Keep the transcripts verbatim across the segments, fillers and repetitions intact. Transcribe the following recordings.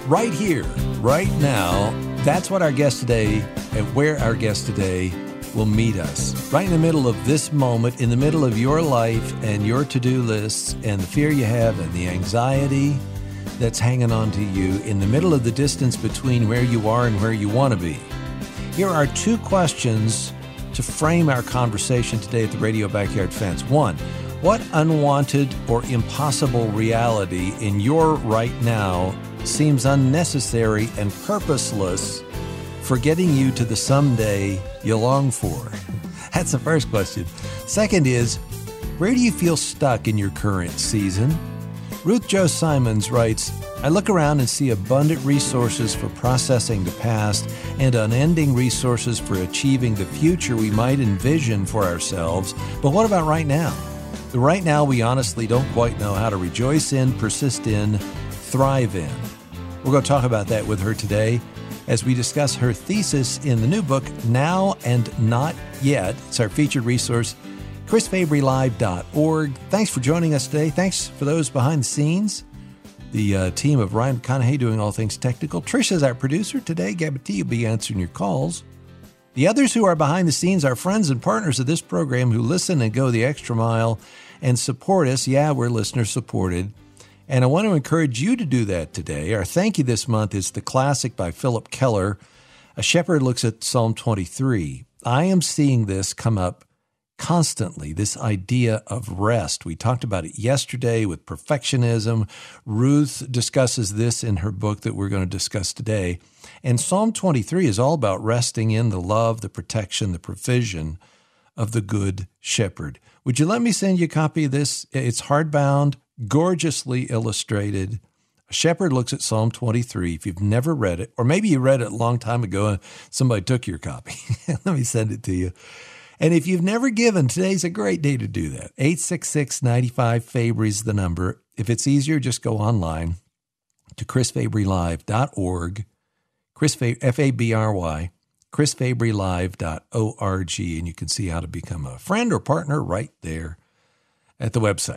right here, right now. That's what our guest today, and where our guest today will meet us. Right in the middle of this moment, in the middle of your life and your to-do lists and the fear you have and the anxiety that's hanging on to you, in the middle of the distance between where you are and where you want to be. Here are two questions to frame our conversation today at the Radio Backyard Fence. One, what unwanted or impossible reality in your right now seems unnecessary and purposeless for getting you to the someday you long for? That's the first question. Second is, where do you feel stuck in your current season? Ruth Jo Simons writes, I look around and see abundant resources for processing the past and unending resources for achieving the future we might envision for ourselves. But what about right now? The right now we honestly don't quite know how to rejoice in, persist in, thrive in. We're going to talk about that with her today as we discuss her thesis in the new book, Now and Not Yet. It's our featured resource, chris fabry live dot org. Thanks for joining us today. Thanks for those behind the scenes. The uh, team of Ryan McConaughey doing all things technical. Trisha's our producer today. Gabby T will be answering your calls. The others who are behind the scenes are friends and partners of this program who listen and go the extra mile and support us. Yeah, we're listener supported. And I want to encourage you to do that today. Our thank you this month is the classic by Philip Keller. A Shepherd Looks at Psalm twenty-three. I am seeing this come up constantly, this idea of rest. We talked about it yesterday with perfectionism. Ruth discusses this in her book that we're going to discuss today. And Psalm twenty-three is all about resting in the love, the protection, the provision of the Good Shepherd. Would you let me send you a copy of this? It's hardbound, gorgeously illustrated. A Shepherd Looks at Psalm twenty-three. If you've never read it, or maybe you read it a long time ago and somebody took your copy, let me send it to you. And if you've never given, today's a great day to do that. eight six six, nine five, Fabry is the number. If it's easier, just go online to chris fabry live dot org, Chris F A B R Y, chris fabry live dot org, and you can see how to become a friend or partner right there at the website.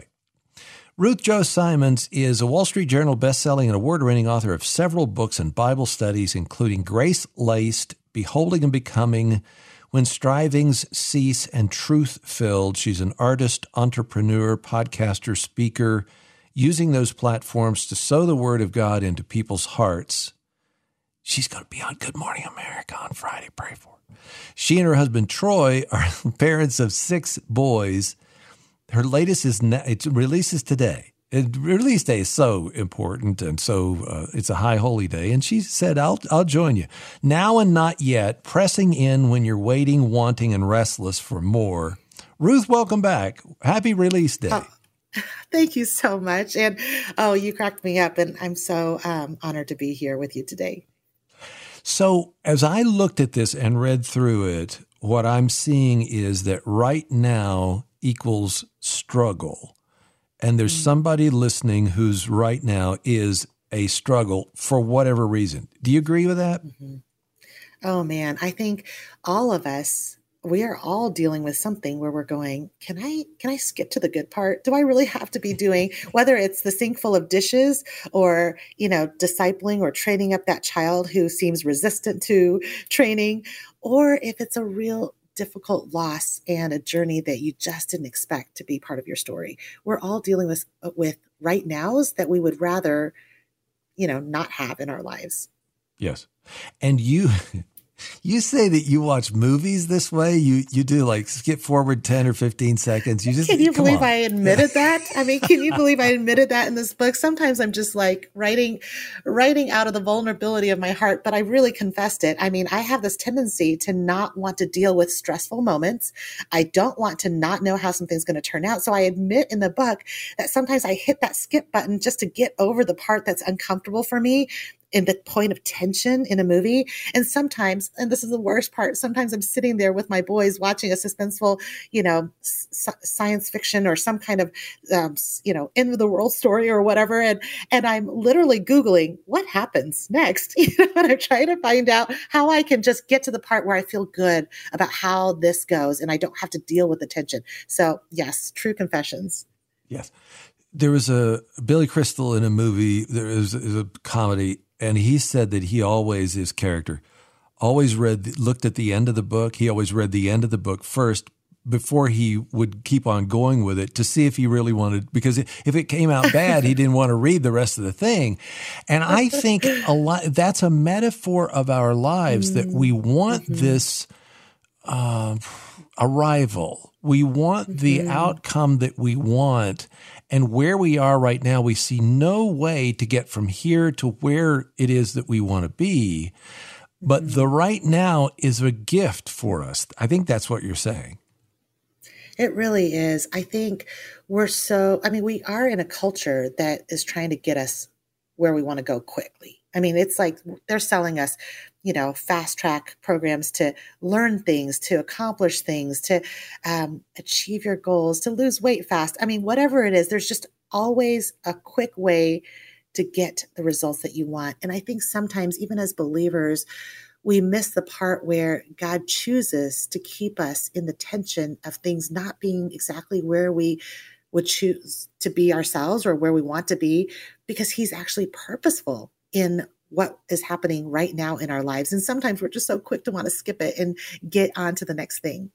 Ruth Jo Simons is a Wall Street Journal best-selling and award-winning author of several books and Bible studies, including Grace-Laced, Beholding and Becoming, When Strivings Cease, and Truth-Filled. She's an artist, entrepreneur, podcaster, speaker, using those platforms to sow the word of God into people's hearts. She's going to be on Good Morning America on Friday. Pray for her. She and her husband, Troy, are parents of six boys. Her latest is, it releases today. It, release day is so important, and so uh, it's a high holy day. And she said, I'll I'll join you. Now and Not Yet, pressing in when you're waiting, wanting, and restless for more. Ruth, welcome back. Happy release day. Oh, thank you so much. And, oh, you cracked me up, and I'm so um, honored to be here with you today. So as I looked at this and read through it, what I'm seeing is that right now equals struggle. And there's somebody listening who's right now is a struggle for whatever reason. Do you agree with that? Mm-hmm. Oh, man, I think all of us, we are all dealing with something where we're going, can I can I skip to the good part? Do I really have to be doing, whether it's the sink full of dishes or, you know, discipling or training up that child who seems resistant to training, or if it's a real difficult loss and a journey that you just didn't expect to be part of your story. We're all dealing with with right nows that we would rather, you know, not have in our lives. Yes. And you you say that you watch movies this way. You you do like skip forward ten or fifteen seconds. You just Can you believe on. I admitted that? I mean, can you believe I admitted that in this book? Sometimes I'm just like writing writing out of the vulnerability of my heart, but I really confessed it. I mean, I have this tendency to not want to deal with stressful moments. I don't want to not know how something's going to turn out. So I admit in the book that sometimes I hit that skip button just to get over the part that's uncomfortable for me, in the point of tension in a movie. And sometimes, and this is the worst part, sometimes I'm sitting there with my boys watching a suspenseful, you know, s- science fiction or some kind of, um, you know, end of the world story or whatever. And, and I'm literally Googling what happens next, you know, and I'm trying to find out how I can just get to the part where I feel good about how this goes and I don't have to deal with the tension. So yes, true confessions. Yes. There was a Billy Crystal in a movie, there was, was a comedy, and he said that he always, his character, always read, looked at the end of the book. He always read the end of the book first before he would keep on going with it to see if he really wanted, because if it came out bad, he didn't want to read the rest of the thing. And I think a lot, that's a metaphor of our lives, that we want mm-hmm. this uh, arrival. We want mm-hmm. the outcome that we want. And where we are right now, we see no way to get from here to where it is that we want to be. But mm-hmm. the right now is a gift for us. I think that's what you're saying. It really is. I think we're so, I mean, we are in a culture that is trying to get us where we want to go quickly. I mean, it's like they're selling us, you know, fast track programs to learn things, to accomplish things, to um, achieve your goals, to lose weight fast. I mean, whatever it is, there's just always a quick way to get the results that you want. And I think sometimes, even as believers, we miss the part where God chooses to keep us in the tension of things not being exactly where we would choose to be ourselves or where we want to be, because he's actually purposeful in what is happening right now in our lives. And sometimes we're just so quick to want to skip it and get on to the next thing.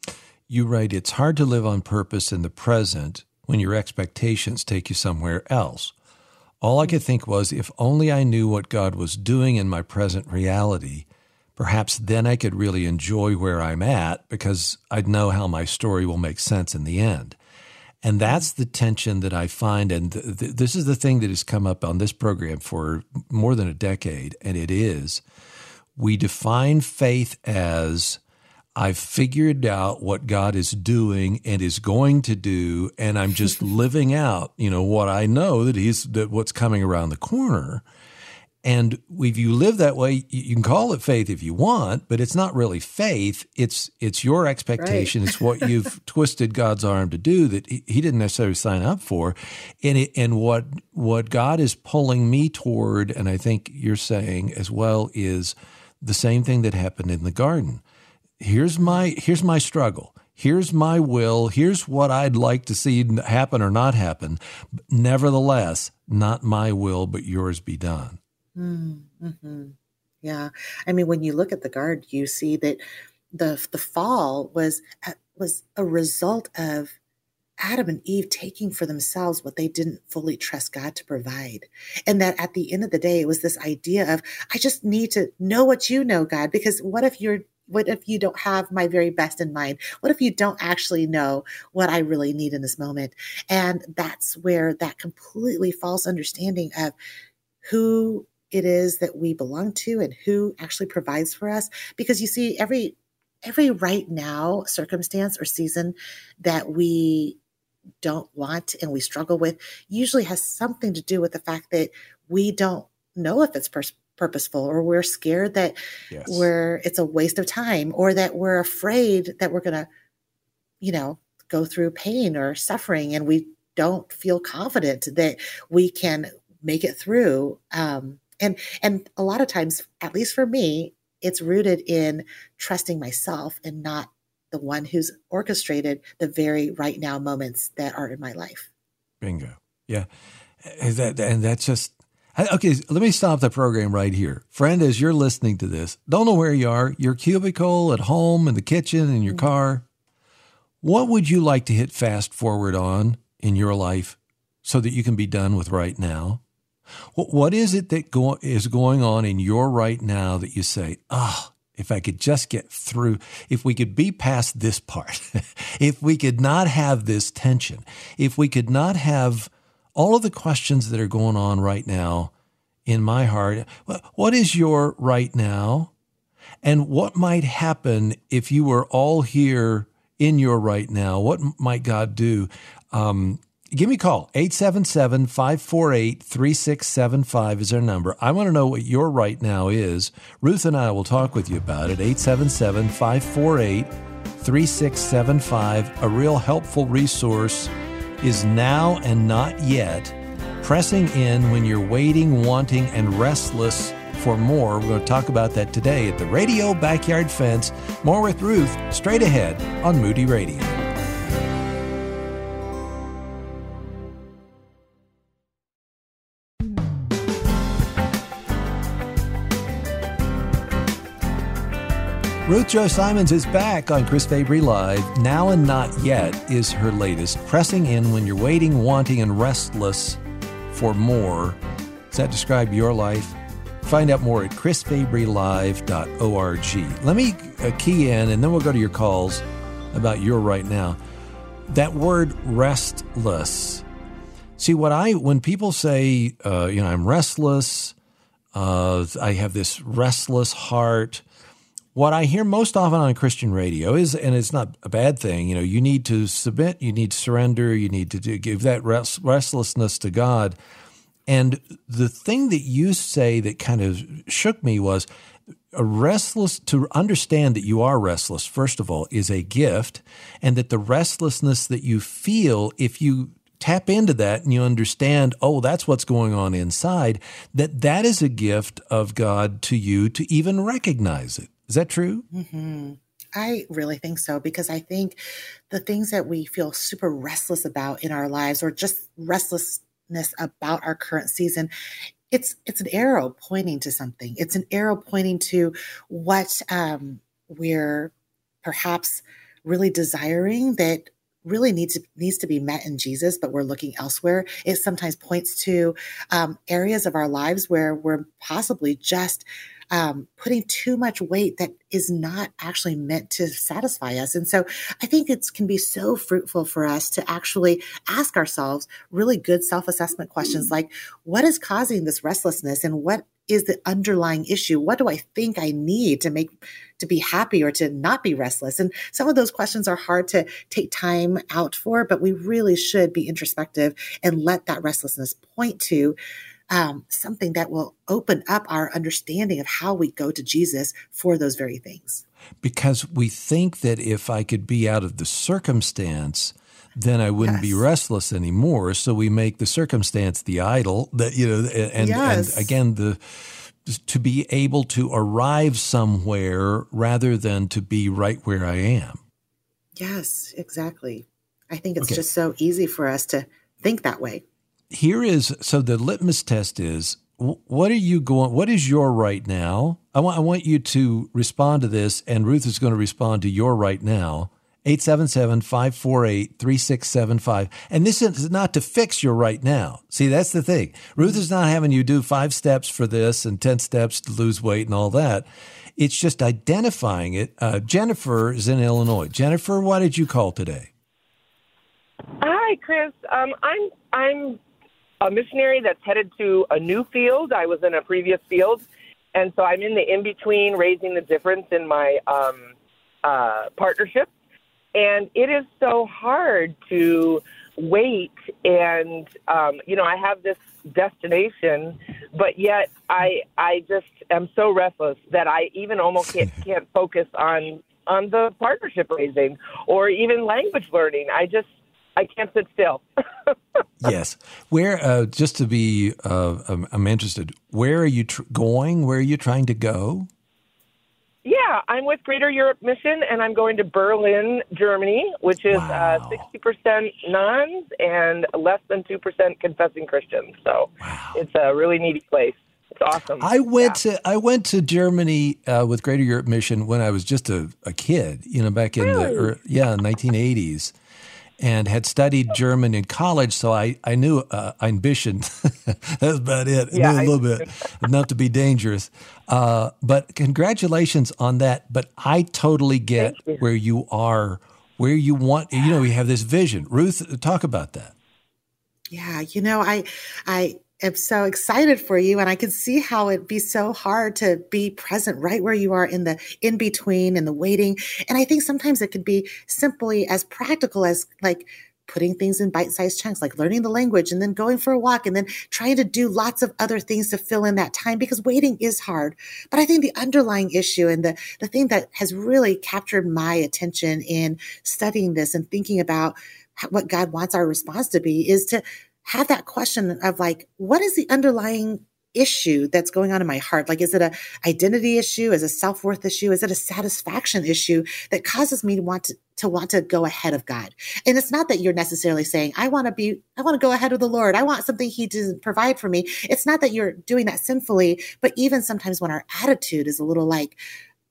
You write, it's hard to live on purpose in the present when your expectations take you somewhere else. All I could think was, if only I knew what God was doing in my present reality, perhaps then I could really enjoy where I'm at, because I'd know how my story will make sense in the end. And that's the tension that I find, and th- th- this is the thing that has come up on this program for more than a decade, and it is, we define faith as, I've figured out what God is doing and is going to do, and I'm just living out, you know, what I know that he's, that what's coming around the corner. And if you live that way, you can call it faith if you want, but it's not really faith. It's it's your expectation. Right. It's what you've twisted God's arm to do that he, he didn't necessarily sign up for. And it, and what what God is pulling me toward, and I think you're saying as well, is the same thing that happened in the garden. Here's my here's my struggle. Here's my will. Here's what I'd like to see happen or not happen. Nevertheless, not my will, but yours be done. Mm-hmm. Yeah. I mean, when you look at the garden, you see that the the fall was was a result of Adam and Eve taking for themselves what they didn't fully trust God to provide. And that at the end of the day, it was this idea of, I just need to know what you know, God, because what if you're What if you don't have my very best in mind? What if you don't actually know what I really need in this moment? And that's where that completely false understanding of who it is that we belong to and who actually provides for us. Because you see, every every right now circumstance or season that we don't want and we struggle with usually has something to do with the fact that we don't know if it's pers- purposeful, or we're scared that yes. we're it's a waste of time, or that we're afraid that we're going to, you know, go through pain or suffering, and we don't feel confident that we can make it through. Um, and and a lot of times, at least for me, it's rooted in trusting myself and not the one who's orchestrated the very right now moments that are in my life. Bingo. Yeah. And, that, and that's just, okay, let me stop the program right here. Friend, as you're listening to this, don't know where you are, your cubicle, at home, in the kitchen, in your mm-hmm. car. What would you like to hit fast forward on in your life so that you can be done with right now? What is it that go, is going on in your right now that you say, oh, if I could just get through, if we could be past this part, if we could not have this tension, if we could not have all of the questions that are going on right now in my heart, what is your right now? And what might happen if you were all here in your right now? What might God do? Um, Give me a call. eight seven seven, five four eight, three six seven five is our number. I want to know what your right now is. Ruth and I will talk with you about it. eight seven seven, five four eight, three six seven five. A real helpful resource is Now and Not Yet. Pressing in when you're waiting, wanting, and restless for more. We're going to talk about that today at the Radio Backyard Fence. More with Ruth straight ahead on Moody Radio. Ruth Joe Simons is back on Chris Fabry Live. Now and Not Yet is her latest. Pressing in when you're waiting, wanting, and restless for more. Does that describe your life? Find out more at chris fabry live dot org. Let me uh, key in, and then we'll go to your calls about your right now. That word restless. See, what I when people say, uh, you know, I'm restless, uh, I have this restless heart. What I hear most often on Christian radio is, and it's not a bad thing, you know, you need to submit, you need to surrender, you need to do, give that rest, restlessness to God. And the thing that you say that kind of shook me was a restless, to understand that you are restless, first of all, is a gift, and that the restlessness that you feel, if you tap into that and you understand, oh, that's what's going on inside, that that is a gift of God to you to even recognize it. Is that true? Mm-hmm. I really think so, because I think the things that we feel super restless about in our lives, or just restlessness about our current season, it's it's an arrow pointing to something. It's an arrow pointing to what um, we're perhaps really desiring that really needs to, needs to be met in Jesus, but we're looking elsewhere. It sometimes points to um, areas of our lives where we're possibly just Um, putting too much weight that is not actually meant to satisfy us. And so I think it can be so fruitful for us to actually ask ourselves really good self-assessment questions like, what is causing this restlessness, and what is the underlying issue? What do I think I need to make to be happy or to not be restless? And some of those questions are hard to take time out for, but we really should be introspective and let that restlessness point to Um, something that will open up our understanding of how we go to Jesus for those very things. Because we think that if I could be out of the circumstance, then I wouldn't Yes. be restless anymore. So we make the circumstance the idol. That you know, and, Yes. and again, the to be able to arrive somewhere rather than to be right where I am. Yes, exactly. I think it's Okay. just so easy for us to think that way. Here is, so the litmus test is, wh- what are you going, what is your right now? I want, I want you to respond to this, and Ruth is going to respond to your right now. eight seven seven, five four eight, three six seven five. And this is not to fix your right now. See, that's the thing. Ruth is not having you do five steps for this and ten steps to lose weight and all that. It's just identifying it. Uh, Jennifer is in Illinois. Jennifer, why did you call today? Hi, Chris. Um, I'm I'm a missionary that's headed to a new field. I was in a previous field, and so I'm in the in-between, raising the difference in my um, uh, partnership. And it is so hard to wait, and, um, you know, I have this destination, but yet I I just am so restless that I even almost can't, can't focus on, on the partnership raising or even language learning. I just I can't sit still. Yes. Where, uh, just to be, uh, I'm, I'm interested, where are you tr- going? Where are you trying to go? Yeah, I'm with Greater Europe Mission, and I'm going to Berlin, Germany, which is Wow. uh, sixty percent nuns and less than two percent confessing Christians. So Wow. it's a really needy place. It's awesome. I went Yeah. to I went to Germany uh, with Greater Europe Mission when I was just a, a kid, you know, back in Really? the er, yeah nineteen eighties, and had studied German in college, so I I knew uh, ambition. That was about it. I Yeah, knew a I- little bit enough to be dangerous. Uh, but congratulations on that. But I totally get Thank you. where you are, where you want. You know, you have this vision. Ruth, talk about that. Yeah, you know, I I am so excited for you, and I can see how it'd be so hard to be present right where you are in the in between and the waiting. And I think sometimes it could be simply as practical as like putting things in bite-sized chunks, like learning the language and then going for a walk and then trying to do lots of other things to fill in that time, because waiting is hard. But I think the underlying issue and the, the thing that has really captured my attention in studying this and thinking about how- what God wants our response to be is to have that question of like, what is the underlying issue that's going on in my heart? Like, is it a identity issue? Is it a self-worth issue? Is it a satisfaction issue that causes me to want to, to want to go ahead of God? And it's not that you're necessarily saying, I want to be, I want to go ahead of the Lord. I want something he doesn't provide for me. It's not that you're doing that sinfully, but even sometimes when our attitude is a little like, well,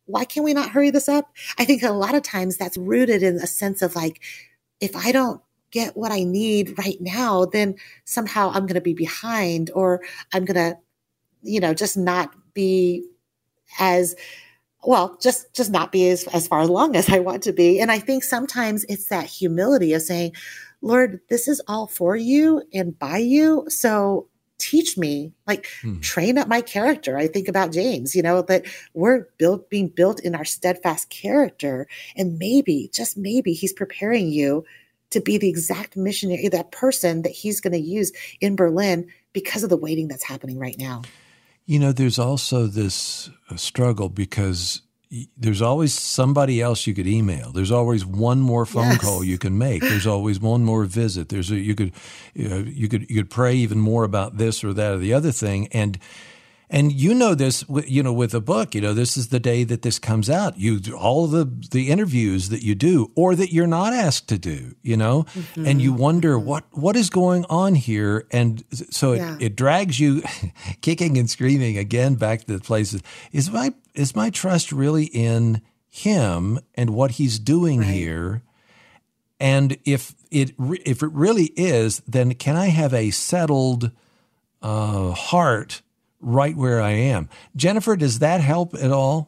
why can we not hurry this up? I think a lot of times that's rooted in a sense of like, if I don't get what I need right now, then somehow I'm going to be behind, or I'm going to, you know, just not be as well, just, just not be as, as far along as I want to be. And I think sometimes it's that humility of saying, Lord, this is all for you and by you. So teach me, like hmm. train up my character. I think about James, you know, that we're built, being built in our steadfast character. And maybe, just maybe he's preparing you to be the exact missionary, that person that he's going to use in Berlin because of the waiting that's happening right now. You know, there's also this struggle because there's always somebody else you could email. There's always one more phone yes. call you can make. There's always one more visit. There's a, you could, you know, you could, you could pray even more about this or that or the other thing. And, and you know this, you know, with a book, you know, this is the day that this comes out. You, all the, the interviews that you do or that you're not asked to do, you know, mm-hmm. and you wonder what, what is going on here. And so it, yeah. it drags you kicking and screaming again back to the places. Is my, is my trust really in him and what he's doing right. here? And if it, if it really is, then can I have a settled uh, heart right where I am? Jennifer, does that help at all?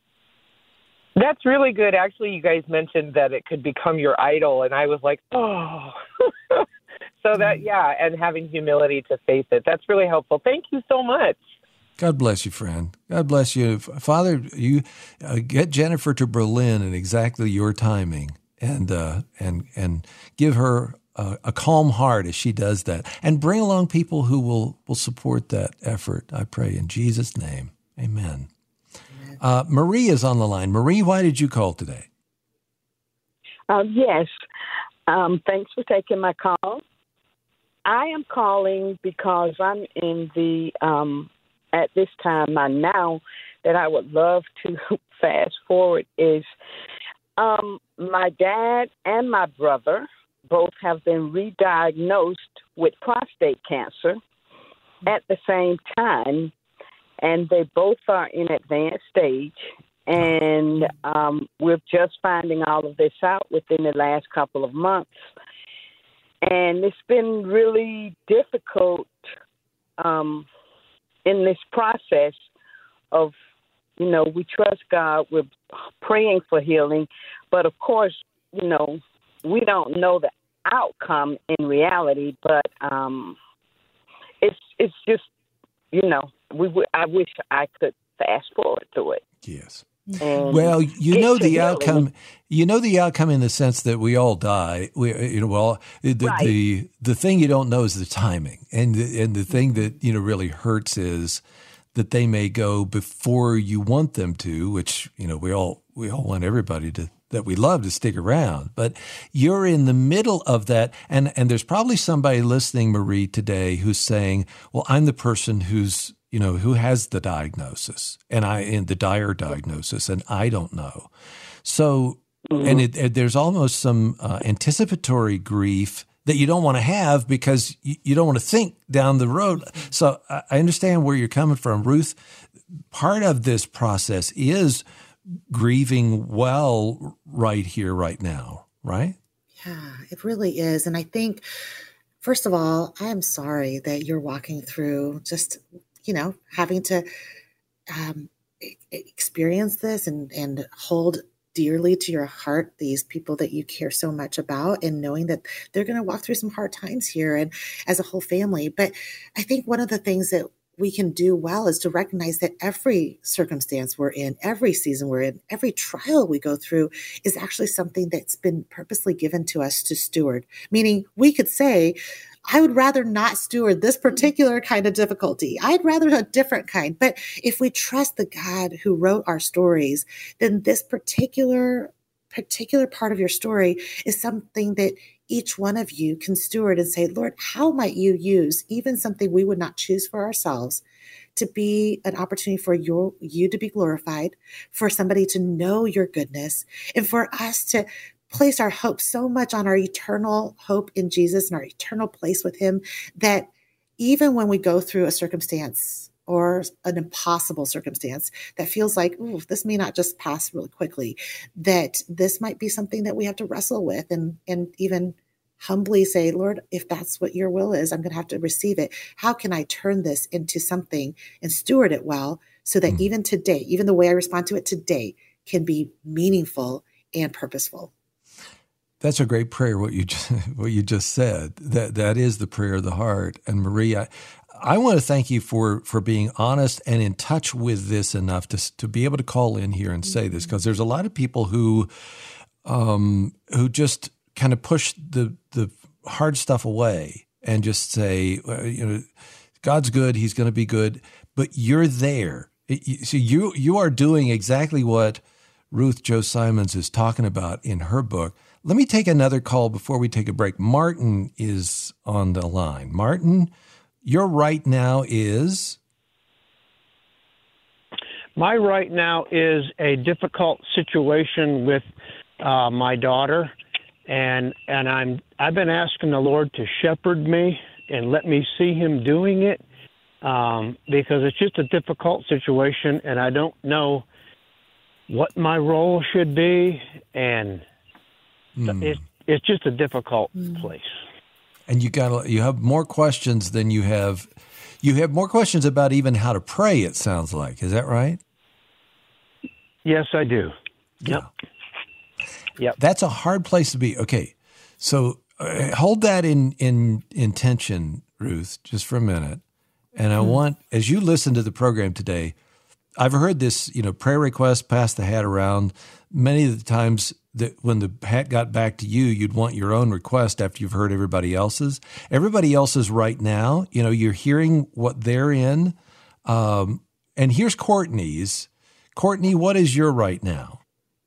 That's really good. Actually, you guys mentioned that it could become your idol, and I was like, oh. So that, yeah, and having humility to face it. That's really helpful. Thank you so much. God bless you, friend. God bless you. Father, you uh, get Jennifer to Berlin in exactly your timing, and uh, and and give her a, a calm heart as she does that, and bring along people who will, will support that effort. I pray in Jesus' name. Amen. Amen. Uh, Marie is on the line. Marie, why did you call today? Uh, yes. Um, thanks for taking my call. I am calling because I'm in the, um, at this time, my now that I would love to fast forward is um, my dad and my brother both have been re-diagnosed with prostate cancer at the same time, and they both are in advanced stage. And um, we're just finding all of this out within the last couple of months. And it's been really difficult um, in this process of, you know, we trust God, we're praying for healing, but of course, you know, we don't know the outcome in reality, but um, it's it's just, you know, we w- I wish I could fast forward to it. Yes. Well, you know the healing. outcome. You know the outcome in the sense that we all die. We, you know, well, the Right. the the thing you don't know is the timing, and the, and the thing that you know really hurts is that they may go before you want them to. Which you know we all we all want everybody to that we love to stick around, but you're in the middle of that, and and there's probably somebody listening, Marie, today who's saying, "Well, I'm the person who's." You know, who has the diagnosis and I in the dire diagnosis, and I don't know. So, mm-hmm. and it, it, there's almost some uh, anticipatory grief that you don't want to have because you, you don't want to think down the road. So I, I understand where you're coming from, Ruth. Part of this process is grieving well right here, right now, right? Yeah, it really is. And I think, first of all, I am sorry that you're walking through just you know, having to um, experience this and, and hold dearly to your heart these people that you care so much about, and knowing that they're going to walk through some hard times here and as a whole family. But I think one of the things that we can do well is to recognize that every circumstance we're in, every season we're in, every trial we go through is actually something that's been purposely given to us to steward. Meaning we could say, I would rather not steward this particular kind of difficulty. I'd rather a different kind. But if we trust the God who wrote our stories, then this particular, particular part of your story is something that each one of you can steward and say, Lord, how might you use even something we would not choose for ourselves to be an opportunity for your, you to be glorified, for somebody to know your goodness, and for us to place our hope so much on our eternal hope in Jesus and our eternal place with him that even when we go through a circumstance or an impossible circumstance that feels like, ooh, this may not just pass really quickly, that this might be something that we have to wrestle with and, and even humbly say, Lord, if that's what your will is, I'm going to have to receive it. How can I turn this into something and steward it well so that mm. even today, even the way I respond to it today can be meaningful and purposeful? That's a great prayer, what you just, what you just said. That that is the prayer of the heart. And Maria, I want to thank you for for being honest and in touch with this enough to to be able to call in here and say this, because there's a lot of people who um, who just kind of push the the hard stuff away and just say, well, you know, God's good, He's going to be good, but you're there. So you you are doing exactly what Ruth Jo Simons is talking about in her book. Let me take another call before we take a break. Martin is on the line. Martin, your right now is? My right now is a difficult situation with uh, my daughter, and and I'm I've been asking the Lord to shepherd me and let me see Him doing it, um, because it's just a difficult situation, and I don't know what my role should be, and mm. it, it's just a difficult mm. place. And you got you have more questions than you have. You have more questions about even how to pray. It sounds like, is that right? Yes, I do. Yep. Yeah. Yep. That's a hard place to be. Okay, so uh, hold that in in intention, Ruth, just for a minute. And I mm. want, as you listen to the program today, I've heard this, you know, prayer request, pass the hat around. Many of the times that when the hat got back to you, you'd want your own request after you've heard everybody else's. Everybody else's right now, you know, you're hearing what they're in. Um, and here's Courtney's. Courtney, what is your right now?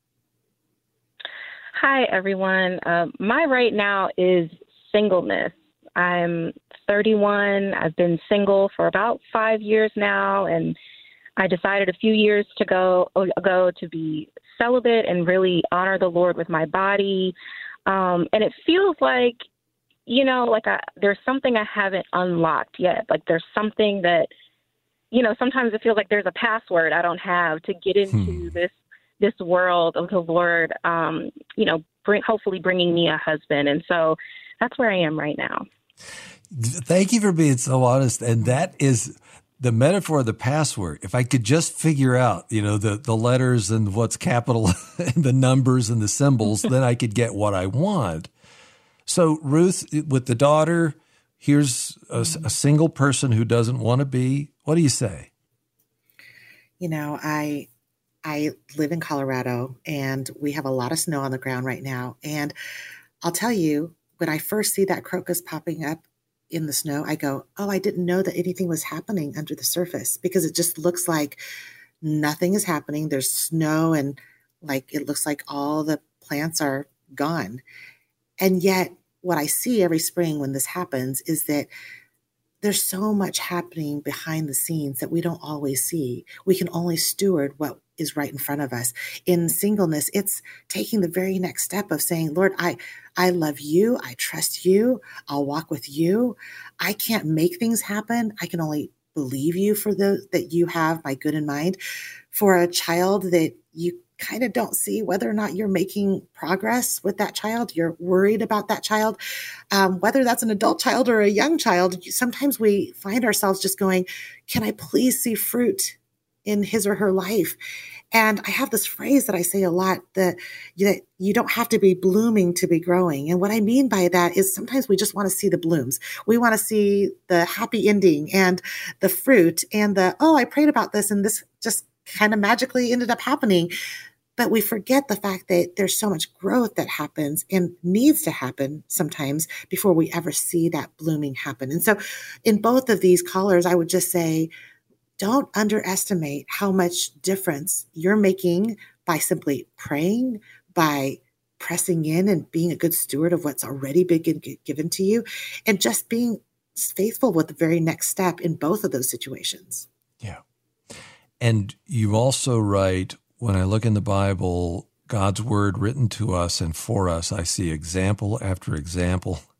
Hi, everyone. Uh, my right now is singleness. I'm thirty-one. I've been single for about five years now, and I decided a few years to go ago to be celibate and really honor the Lord with my body. Um, and it feels like, you know, like I, there's something I haven't unlocked yet. Like there's something that, you know, sometimes it feels like there's a password I don't have to get into hmm. this this world of the Lord, um, you know, bring, hopefully bringing me a husband. And so that's where I am right now. Thank you for being so honest. And that is the metaphor of the password. If I could just figure out, you know, the, the letters and what's capital and the numbers and the symbols, then I could get what I want. So Ruth, with the daughter, here's a, a single person who doesn't want to be. What do you say? You know, I I live in Colorado, and we have a lot of snow on the ground right now. And I'll tell you, when I first see that crocus popping up in the snow, I go, oh, I didn't know that anything was happening under the surface, because it just looks like nothing is happening. There's snow, and like it looks like all the plants are gone. And yet what I see every spring when this happens is that there's so much happening behind the scenes that we don't always see. We can only steward what is right in front of us. In singleness, it's taking the very next step of saying, Lord, I, I love you. I trust you. I'll walk with you. I can't make things happen. I can only believe you for the, that you have my good in mind. For a child that you kind of don't see whether or not you're making progress with that child, you're worried about that child, um, whether that's an adult child or a young child. Sometimes we find ourselves just going, can I please see fruit in his or her life? And I have this phrase that I say a lot, that, that you don't have to be blooming to be growing. And what I mean by that is sometimes we just want to see the blooms. We want to see the happy ending and the fruit and the, oh, I prayed about this and this just kind of magically ended up happening. But we forget the fact that there's so much growth that happens and needs to happen sometimes before we ever see that blooming happen. And so in both of these callers, I would just say, don't underestimate how much difference you're making by simply praying, by pressing in and being a good steward of what's already been given to you, and just being faithful with the very next step in both of those situations. Yeah. And you also write, when I look in the Bible, God's word written to us and for us, I see example after example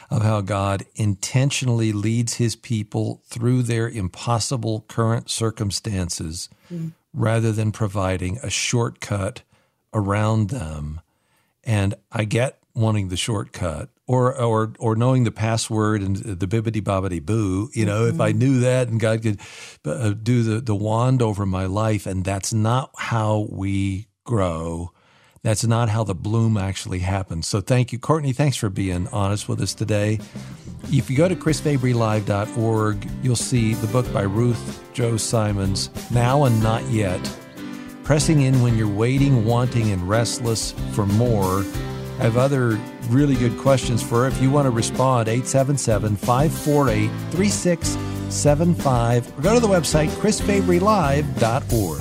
of how God intentionally leads his people through their impossible current circumstances mm. rather than providing a shortcut around them. And I get wanting the shortcut or or or knowing the password and the bibbity bobbity boo. You know, mm-hmm. if I knew that and God could uh, do the, the wand over my life, and that's not how we grow. That's not how the bloom actually happens. So thank you, Courtney. Thanks for being honest with us today. If you go to chris fabry live dot org, you'll see the book by Ruth Jo Simons, Now and Not Yet, Pressing In When You're Waiting, Wanting, and Restless for More. I have other really good questions for her. If you want to respond, eight seven seven, five four eight, three six seven five, or go to the website chris fabry live dot org.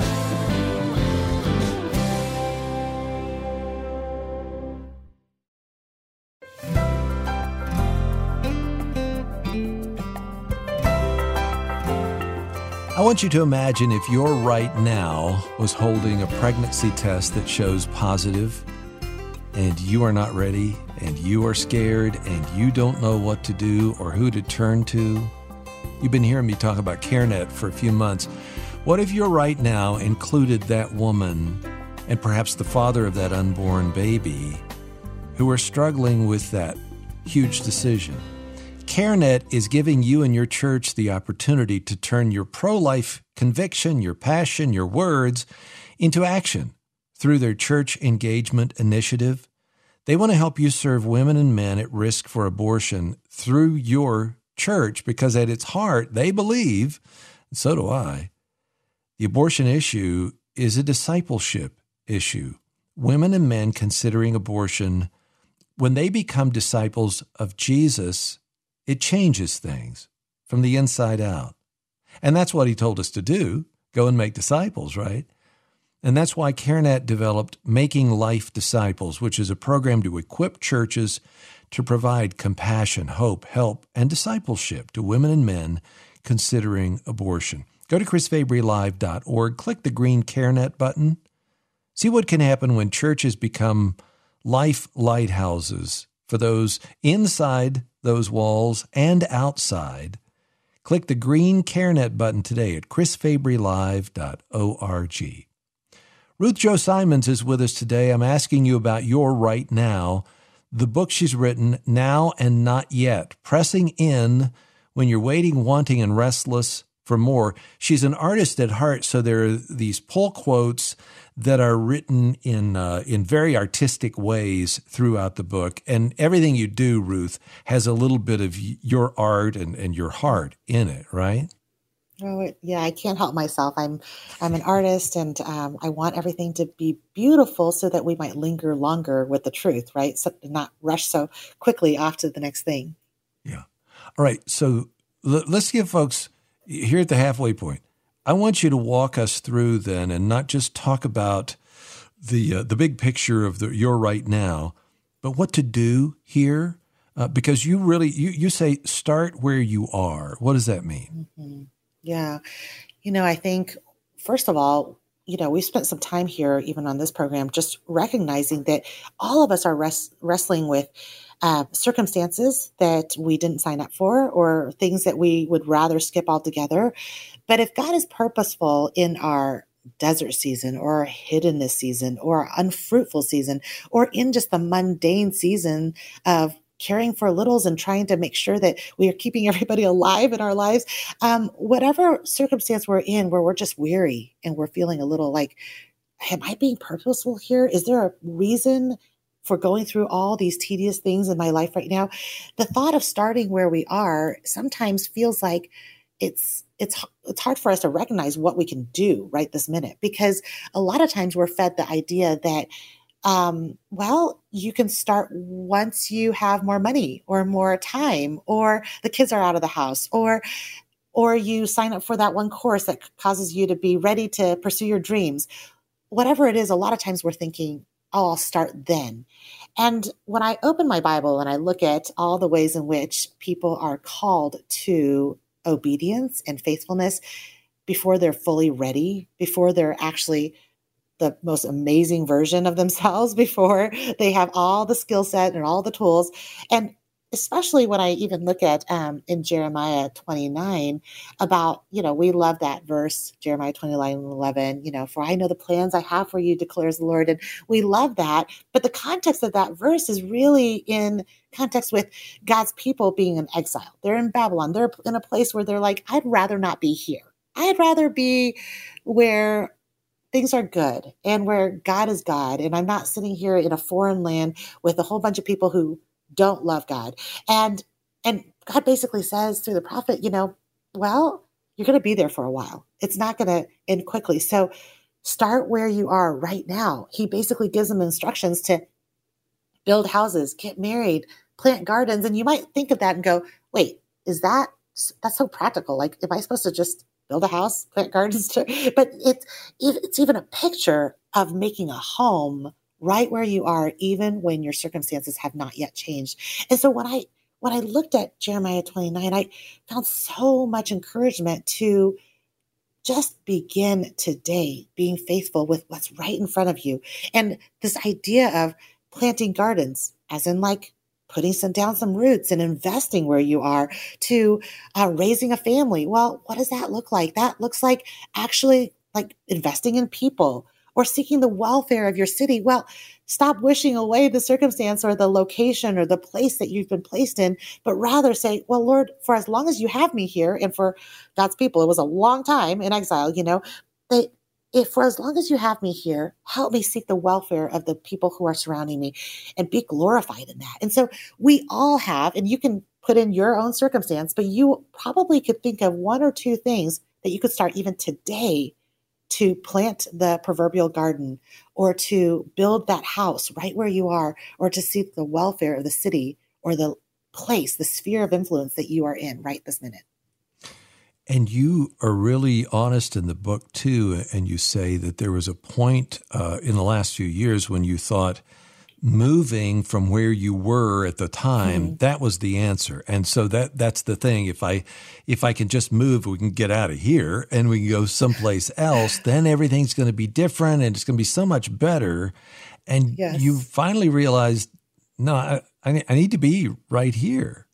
I want you to imagine if your right now was holding a pregnancy test that shows positive, and you are not ready, and you are scared, and you don't know what to do or who to turn to. You've been hearing me talk about CareNet for a few months. What if your right now included that woman and perhaps the father of that unborn baby who are struggling with that huge decision? CareNet is giving you and your church the opportunity to turn your pro-life conviction, your passion, your words into action through their church engagement initiative. They want to help you serve women and men at risk for abortion through your church because at its heart, they believe, and so do I, the abortion issue is a discipleship issue. Women and men considering abortion, when they become disciples of Jesus, it changes things from the inside out. And that's what he told us to do, go and make disciples, right? And that's why CareNet developed Making Life Disciples, which is a program to equip churches to provide compassion, hope, help, and discipleship to women and men considering abortion. Go to chris fabry live dot org, click the green CareNet button. See what can happen when churches become life lighthouses for those inside those walls and outside. Click the green CareNet button today at chris fabry live dot org. Ruth Jo Simons is with us today. I'm asking you about your right now. The book she's written, Now and Not Yet, Pressing In When You're Waiting, Wanting, and Restless for More. She's an artist at heart, so there are these pull quotes that are written in uh, in very artistic ways throughout the book. And everything you do, Ruth, has a little bit of your art and, and your heart in it, right? Oh, yeah, I can't help myself. I'm I'm an artist, and um, I want everything to be beautiful so that we might linger longer with the truth, right? So not rush so quickly off to the next thing. Yeah. All right. So l- let's give folks here at the halfway point. I want you to walk us through then, and not just talk about the uh, the big picture of the your right now, but what to do here, uh, because you really you you say start where you are. What does that mean? Mm-hmm. Yeah. You know, I think, first of all, you know, we spent some time here, even on this program, just recognizing that all of us are res- wrestling with uh, circumstances that we didn't sign up for, or things that we would rather skip altogether. But if God is purposeful in our desert season, or our hiddenness season, or our unfruitful season, or in just the mundane season of caring for littles and trying to make sure that we are keeping everybody alive in our lives, um, whatever circumstance we're in, where we're just weary and we're feeling a little like, am I being purposeful here? Is there a reason for going through all these tedious things in my life right now? The thought of starting where we are sometimes feels like it's it's it's hard for us to recognize what we can do right this minute, because a lot of times we're fed the idea that Um, well, you can start once you have more money or more time, or the kids are out of the house, or, or you sign up for that one course that causes you to be ready to pursue your dreams. Whatever it is, a lot of times we're thinking, oh, I'll start then. And when I open my Bible and I look at all the ways in which people are called to obedience and faithfulness before they're fully ready, before they're actually the most amazing version of themselves, before they have all the skill set and all the tools. And especially when I even look at um, in Jeremiah twenty-nine about, you know, we love that verse, Jeremiah twenty-nine eleven, you know, for I know the plans I have for you, declares the Lord. And we love that. But the context of that verse is really in context with God's people being in exile. They're in Babylon. They're in a place where they're like, I'd rather not be here. I'd rather be where things are good and where God is God. And I'm not sitting here in a foreign land with a whole bunch of people who don't love God. And and God basically says through the prophet, you know, well, you're going to be there for a while. It's not going to end quickly. So start where you are right now. He basically gives them instructions to build houses, get married, plant gardens. And you might think of that and go, wait, is that, that's so practical. Like, am I supposed to just build a house, plant gardens? But it's, it's even a picture of making a home right where you are, even when your circumstances have not yet changed. And so when I, when I looked at Jeremiah twenty-nine, I found so much encouragement to just begin today being faithful with what's right in front of you. And this idea of planting gardens, as in like putting some down some roots and investing where you are, to uh, raising a family. Well, what does that look like? That looks like actually like investing in people or seeking the welfare of your city. Well, stop wishing away the circumstance or the location or the place that you've been placed in, but rather say, well, Lord, for as long as you have me here, and for God's people, it was a long time in exile, you know, they, if for as long as you have me here, help me seek the welfare of the people who are surrounding me and be glorified in that. And so we all have, and you can put in your own circumstance, but you probably could think of one or two things that you could start even today to plant the proverbial garden, or to build that house right where you are, or to seek the welfare of the city or the place, the sphere of influence that you are in right this minute. And you are really honest in the book, too, and you say that there was a point uh, in the last few years when you thought moving from where you were at the time, mm-hmm. that was the answer. And so that that's the thing. If I if I can just move, we can get out of here and we can go someplace else, then everything's going to be different and it's going to be so much better. And yes. you finally realized, no, I, I need to be right here.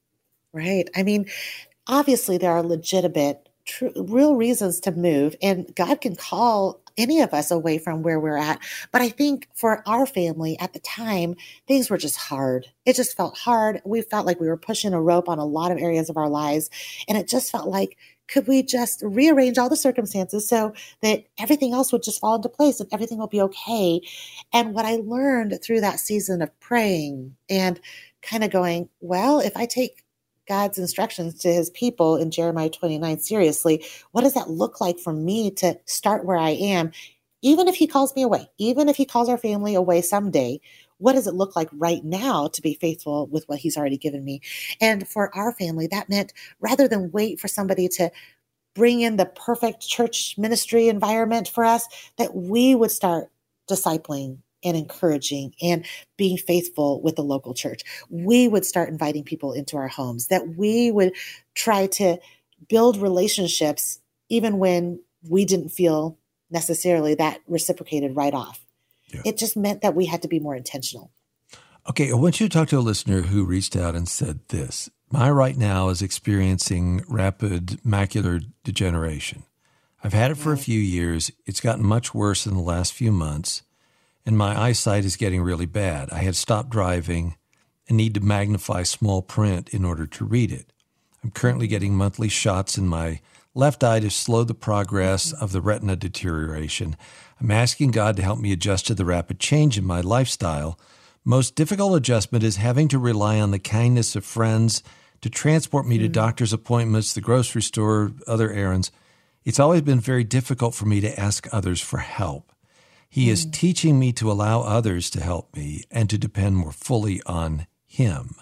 Right. I mean, obviously there are legitimate, true, real reasons to move, and God can call any of us away from where we're at. But I think for our family at the time, things were just hard. It just felt hard. We felt like we were pushing a rope on a lot of areas of our lives. And it just felt like, could we just rearrange all the circumstances so that everything else would just fall into place and everything will be okay? And what I learned through that season of praying and kind of going, well, if I take God's instructions to his people in Jeremiah twenty-nine seriously, what does that look like for me to start where I am? Even if he calls me away, even if he calls our family away someday, what does it look like right now to be faithful with what he's already given me? And for our family, that meant rather than wait for somebody to bring in the perfect church ministry environment for us, that we would start discipling and encouraging and being faithful with the local church. We would start inviting people into our homes, that we would try to build relationships even when we didn't feel necessarily that reciprocated right off. Yeah. It just meant that we had to be more intentional. Okay, I want you to talk to a listener who reached out and said this. My right now is experiencing rapid macular degeneration. I've had it for a few years. It's gotten much worse in the last few months. And my eyesight is getting really bad. I had stopped driving and need to magnify small print in order to read it. I'm currently getting monthly shots in my left eye to slow the progress of the retina deterioration. I'm asking God to help me adjust to the rapid change in my lifestyle. Most difficult adjustment is having to rely on the kindness of friends to transport me to doctor's appointments, the grocery store, other errands. It's always been very difficult for me to ask others for help. He is teaching me to allow others to help me and to depend more fully on him.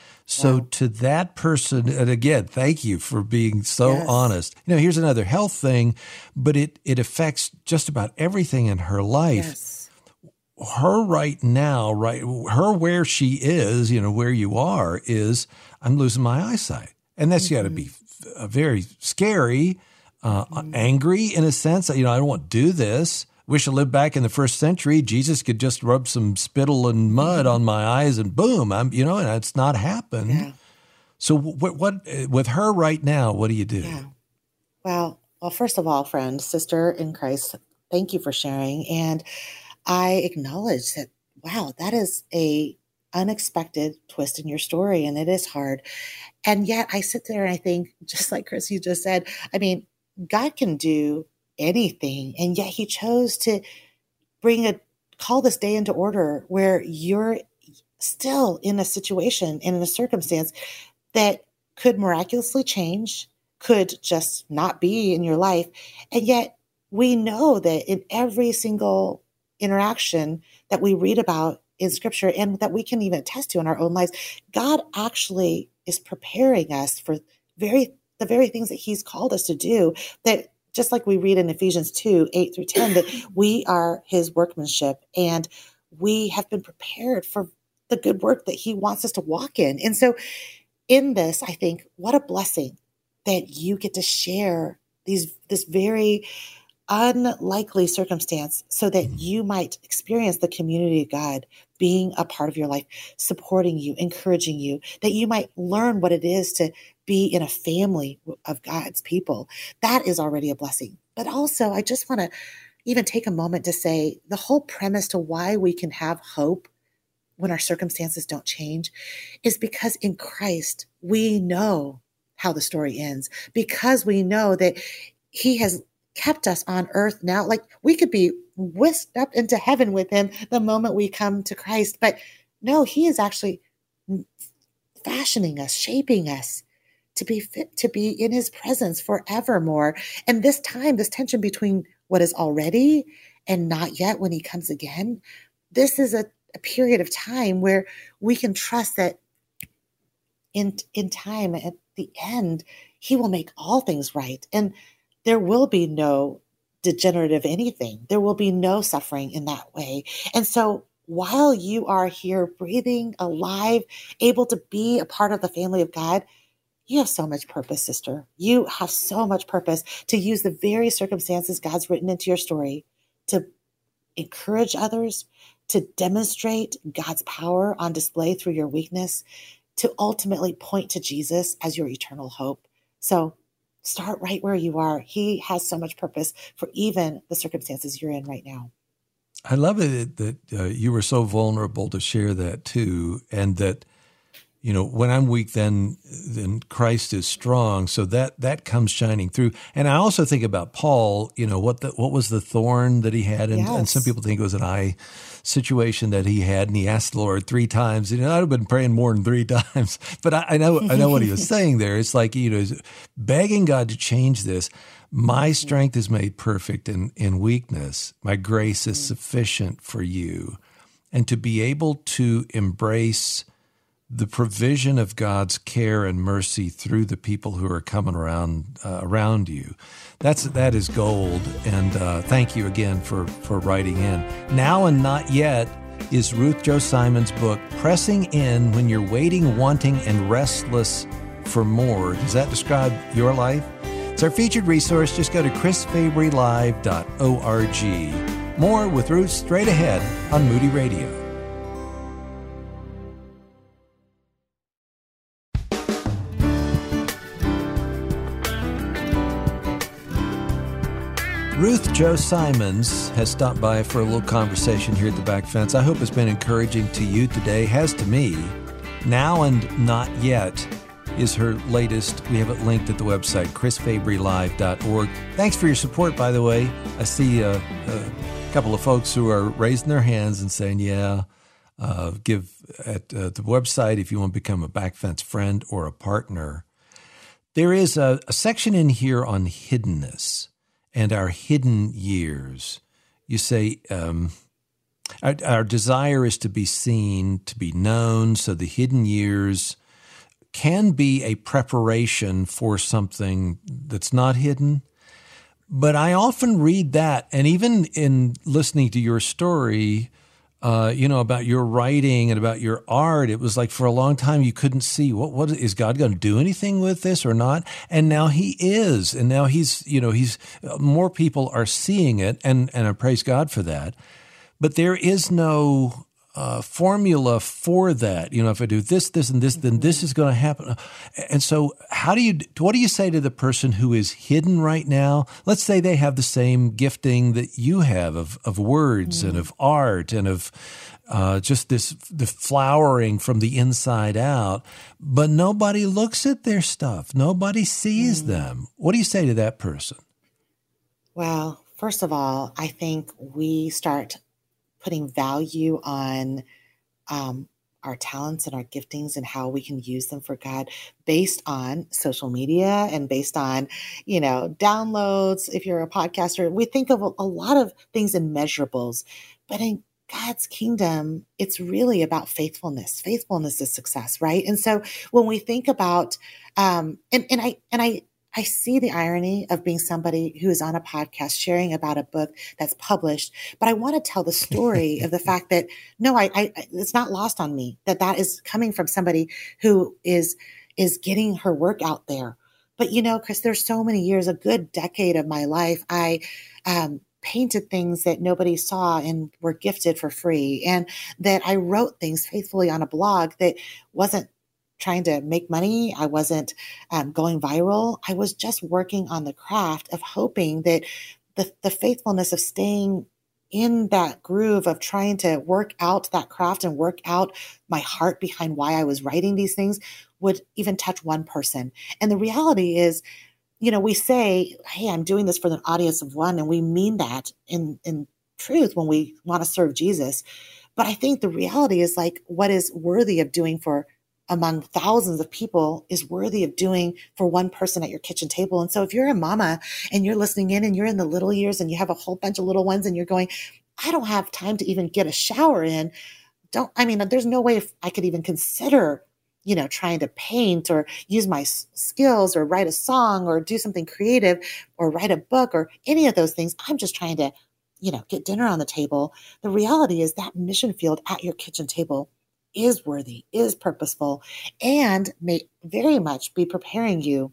So wow. to that person, and again, thank you for being so yes. honest. You know, here's another health thing, but it, it affects just about everything in her life. Yes. Her right now, right, her where she is, you know, where you are, is I'm losing my eyesight. And that's mm-hmm. got to be very scary, uh, mm-hmm. angry in a sense. You know, I don't want to do this. wish I lived back in the first century. Jesus could just rub some spittle and mud on my eyes and boom, I'm, you know, and it's not happened. Yeah. So what, what, with her right now, what do you do? Yeah. Well, well, first of all, friend, sister in Christ, thank you for sharing. And I acknowledge that, wow, that is a unexpected twist in your story. And it is hard. And yet I sit there and I think, just like Chris, you just said, I mean, God can do anything. And yet he chose to bring a, call this day into order where you're still in a situation and in a circumstance that could miraculously change, could just not be in your life. And yet we know that in every single interaction that we read about in scripture and that we can even attest to in our own lives, God actually is preparing us for very the very things that he's called us to do, that just like we read in Ephesians two, eight through ten, that we are his workmanship and we have been prepared for the good work that he wants us to walk in. And so in this, I think, what a blessing that you get to share these this very unlikely circumstance so that you might experience the community of God being a part of your life, supporting you, encouraging you, that you might learn what it is to be in a family of God's people. That is already a blessing. But also, I just want to even take a moment to say the whole premise to why we can have hope when our circumstances don't change is because in Christ, we know how the story ends, because we know that he has kept us on earth now. Like we could be whisked up into heaven with him the moment we come to Christ. But no, he is actually fashioning us, shaping us to be fit to be in his presence forevermore. And this time, this tension between what is already and not yet when he comes again, this is a, a period of time where we can trust that in, in time, at the end, he will make all things right. And there will be no degenerative anything. There will be no suffering in that way. And so while you are here breathing, alive, able to be a part of the family of God, you have so much purpose, sister. You have so much purpose to use the very circumstances God's written into your story to encourage others, to demonstrate God's power on display through your weakness, to ultimately point to Jesus as your eternal hope. So start right where you are. He has so much purpose for even the circumstances you're in right now. I love it that uh, you were so vulnerable to share that too, and that, you know, when I'm weak, then then Christ is strong. So that that comes shining through. And I also think about Paul. You know, what the, what was the thorn that he had, and, yes. and some people think it was an eye situation that he had, and he asked the Lord three times. You know, I'd have been praying more than three times, but I, I know I know what he was saying there. It's like, you know, begging God to change this. My strength is made perfect in in weakness. My grace is sufficient for you, and to be able to embrace the provision of God's care and mercy through the people who are coming around uh, around you. That's that is gold. And uh, thank you again for for writing in. Now and Not Yet is Ruth Jo Simon's book, Pressing In When You're Waiting, Wanting, and Restless for More. Does that describe your life? It's our featured resource. Just go to chris fabry live dot org. More with Ruth straight ahead on Moody Radio. Ruth Jo Simons has stopped by for a little conversation here at the Back Fence. I hope it's been encouraging to you today. Has to me. Now and Not Yet is her latest. We have it linked at the website, chris fabry live dot org. Thanks for your support, by the way. I see a, a couple of folks who are raising their hands and saying, yeah, uh, give at uh, the website if you want to become a Back Fence friend or a partner. There is a, a section in here on hiddenness and our hidden years. You say, um, our, our desire is to be seen, to be known, so the hidden years can be a preparation for something that's not hidden. But I often read that, and even in listening to your story, uh, you know, about your writing and about your art. It was like for a long time you couldn't see what what is God going to do anything with this or not, and now He is, and now He's you know He's more people are seeing it, and and I praise God for that. But there is no Uh, formula for that. You know, if I do this, this, and this, then this is going to happen. And so how do you, what do you say to the person who is hidden right now? Let's say they have the same gifting that you have of, of words mm. and of art and of uh, just this, the flowering from the inside out, but nobody looks at their stuff. Nobody sees mm. them. What do you say to that person? Well, first of all, I think we start putting value on um, our talents and our giftings and how we can use them for God based on social media and based on, you know, downloads. If you're a podcaster, we think of a, a lot of things in measurables, but in God's kingdom, it's really about faithfulness. Faithfulness is success, right? And so when we think about, um, and, and I, and I, I see the irony of being somebody who is on a podcast sharing about a book that's published, but I want to tell the story of the fact that, no, I, I, it's not lost on me that that is coming from somebody who is, is getting her work out there. But, you know, Chris, there's so many years, a good decade of my life, I, um, painted things that nobody saw and were gifted for free. And that I wrote things faithfully on a blog that wasn't trying to make money. I wasn't um, going viral. I was just working on the craft of hoping that the, the faithfulness of staying in that groove of trying to work out that craft and work out my heart behind why I was writing these things would even touch one person. And the reality is, you know, we say, hey, I'm doing this for an audience of one, and we mean that in, in truth when we want to serve Jesus. But I think the reality is like what is worthy of doing for among thousands of people is worthy of doing for one person at your kitchen table. And so if you're a mama and you're listening in and you're in the little years and you have a whole bunch of little ones and you're going, I don't have time to even get a shower in. Don't, I mean, there's no way I could even consider, you know, trying to paint or use my skills or write a song or do something creative or write a book or any of those things. I'm just trying to, you know, get dinner on the table. The reality is that mission field at your kitchen table is worthy, is purposeful, and may very much be preparing you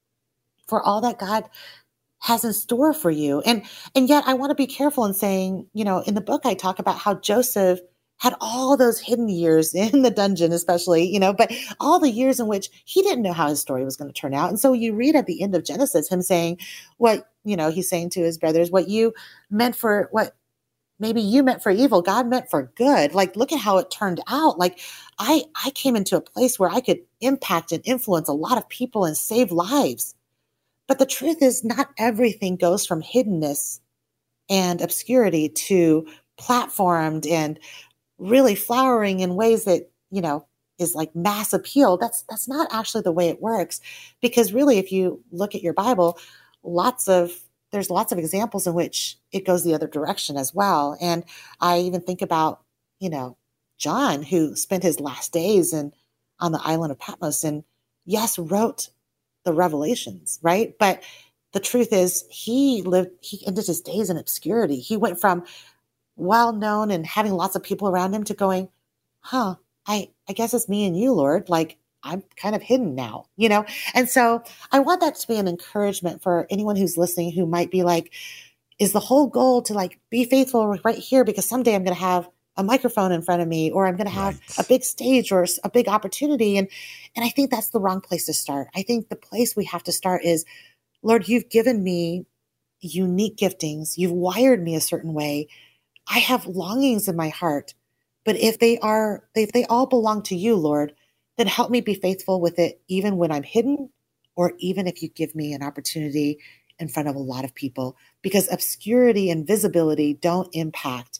for all that God has in store for you. And, and yet I want to be careful in saying, you know, in the book, I talk about how Joseph had all those hidden years in the dungeon, especially, you know, but all the years in which he didn't know how his story was going to turn out. And so you read at the end of Genesis, him saying what, you know, he's saying to his brothers, what you meant for, what maybe you meant for evil, God meant for good. Like, look at how it turned out. Like I, I came into a place where I could impact and influence a lot of people and save lives. But the truth is not everything goes from hiddenness and obscurity to platformed and really flowering in ways that, you know, is like mass appeal. That's, that's not actually the way it works. Because really, if you look at your Bible, lots of there's lots of examples in which it goes the other direction as well. And I even think about, you know, John, who spent his last days in, on the island of Patmos and yes, wrote the Revelations, right? But the truth is he lived, he ended his days in obscurity. He went from well-known and having lots of people around him to going, huh, I, I guess it's me and you, Lord. Like, I'm kind of hidden now, you know? And so I want that to be an encouragement for anyone who's listening who might be like, is the whole goal to like be faithful right here because someday I'm going to have a microphone in front of me or I'm going to have right. a big stage or a big opportunity. And, and I think that's the wrong place to start. I think the place we have to start is, Lord, you've given me unique giftings. You've wired me a certain way. I have longings in my heart, but if they are, if they all belong to you, Lord, then help me be faithful with it, even when I'm hidden, or even if you give me an opportunity in front of a lot of people, because obscurity and visibility don't impact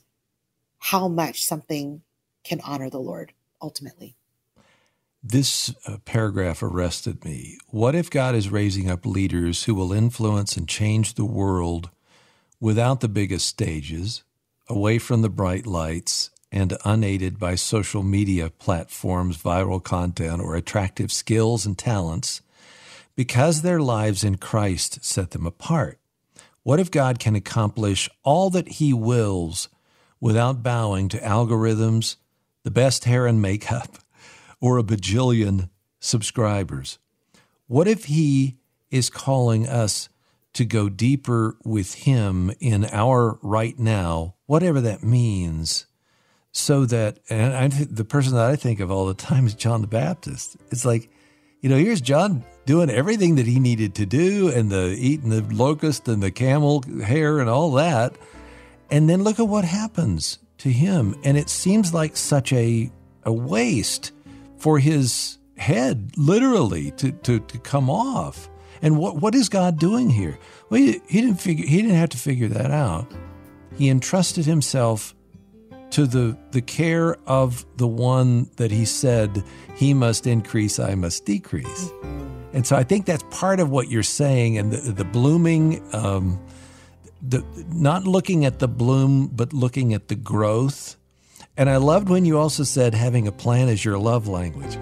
how much something can honor the Lord ultimately. This uh, paragraph arrested me. What if God is raising up leaders who will influence and change the world without the biggest stages, away from the bright lights, and unaided by social media platforms, viral content, or attractive skills and talents, because their lives in Christ set them apart? What if God can accomplish all that he wills without bowing to algorithms, the best hair and makeup, or a bajillion subscribers? What if he is calling us to go deeper with him in our right now, whatever that means, so that, and I, the person that I think of all the time is John the Baptist. It's like, you know, here's John doing everything that he needed to do, and the eating the locust and the camel hair and all that. And then look at what happens to him. And it seems like such a, a waste for his head, literally, to, to, to come off. And what what is God doing here? Well, he, he didn't figure he didn't have to figure that out. He entrusted himself to the the care of the one that he said, he must increase, I must decrease. And so I think that's part of what you're saying, and the, the blooming, um, the not looking at the bloom, but looking at the growth. And I loved when you also said having a plan is your love language.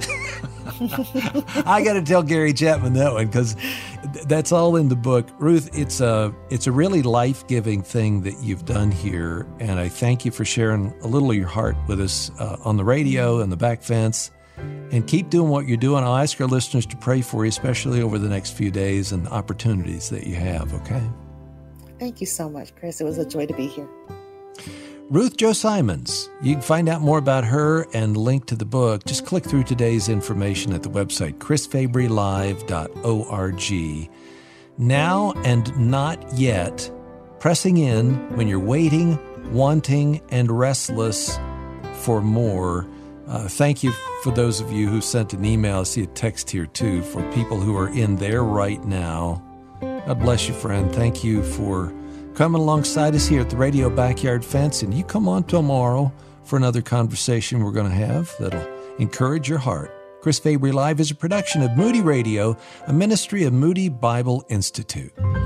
I got to tell Gary Chapman that one, because that's all in the book. Ruth, it's a it's a really life-giving thing that you've done here, and I thank you for sharing a little of your heart with us uh, on the radio and the back fence. And keep doing what you're doing. I'll ask our listeners to pray for you, especially over the next few days and opportunities that you have, okay? Thank you so much, Chris. It was a joy to be here. Ruth Jo Simons. You can find out more about her and link to the book. Just click through today's information at the website, chris fabry live dot org. Now and not yet, pressing in when you're waiting, wanting, and restless for more. Uh, thank you for those of you who sent an email. I see a text here, too, for people who are in there right now. God bless you, friend. Thank you for coming alongside us here at the Radio Backyard Fence. And you come on tomorrow for another conversation we're going to have that'll encourage your heart. Chris Fabry Live is a production of Moody Radio, a ministry of Moody Bible Institute.